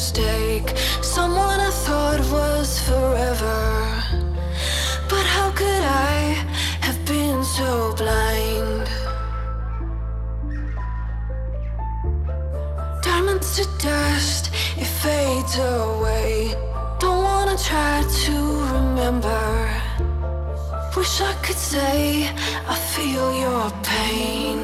mistake. Someone I thought was forever. But how could I have been so blind? Diamonds to dust, it fades away. Don't wanna try to remember. Wish I could say I feel your pain.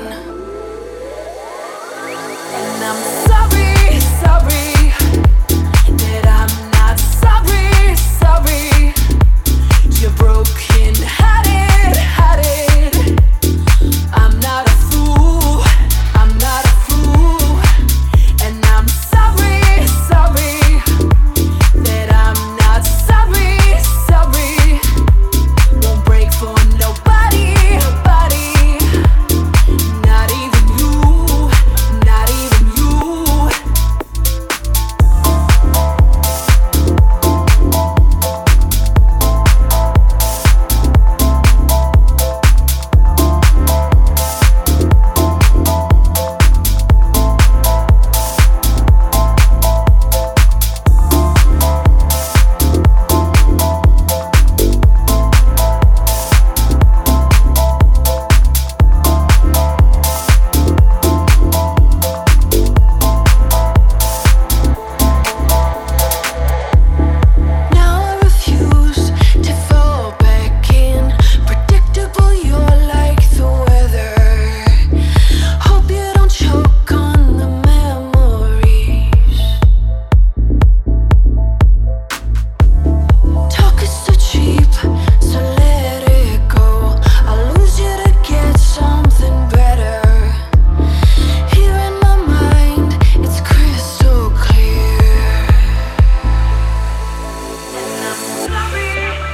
And I'm sorry, sorry that I'm not sorry, sorry. You're broken hearted, hearted. I'm not a fool, I'm not a fool. And I'm sorry, sorry that I'm not sorry, sorry. Won't break for nobody, nobody. Not even you, not even you. Now I refuse to fall back in. Predictable, you're like the weather. Hope you don't choke on the memories. Talk is so cheap, so let it go. I'll lose you to get something better. Here in my mind, it's crystal clear. And I'm sorry.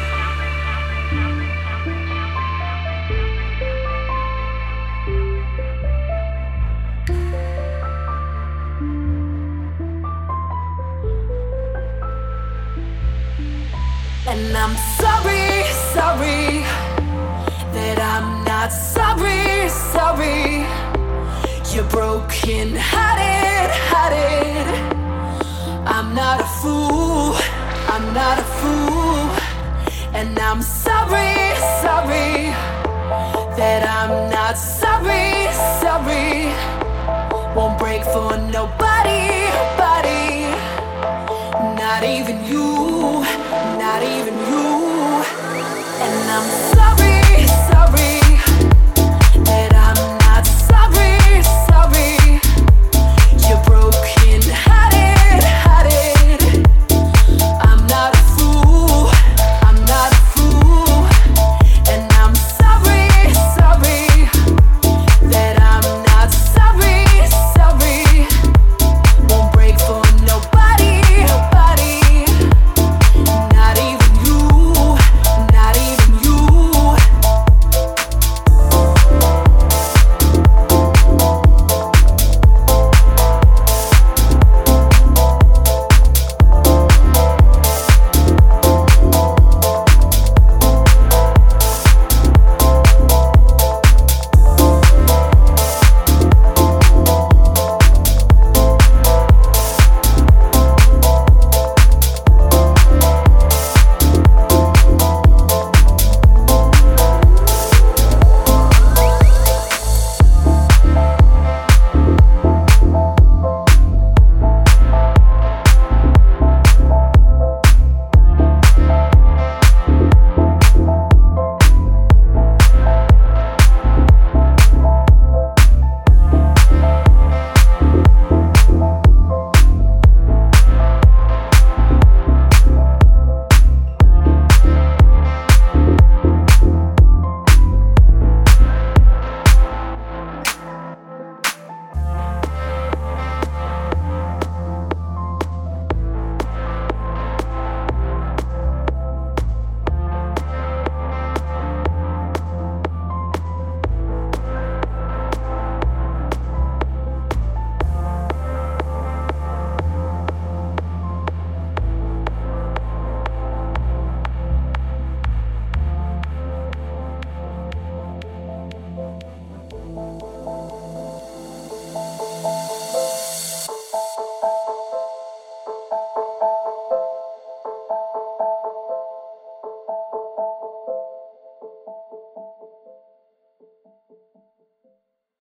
And I'm sorry, sorry that I'm not sorry, sorry. You're broken hearted, hearted. I'm not a fool, I'm not a fool. And I'm sorry, sorry that I'm not sorry, sorry. Won't break for nobody, nobody. Not even you, not even you. And I'm sorry.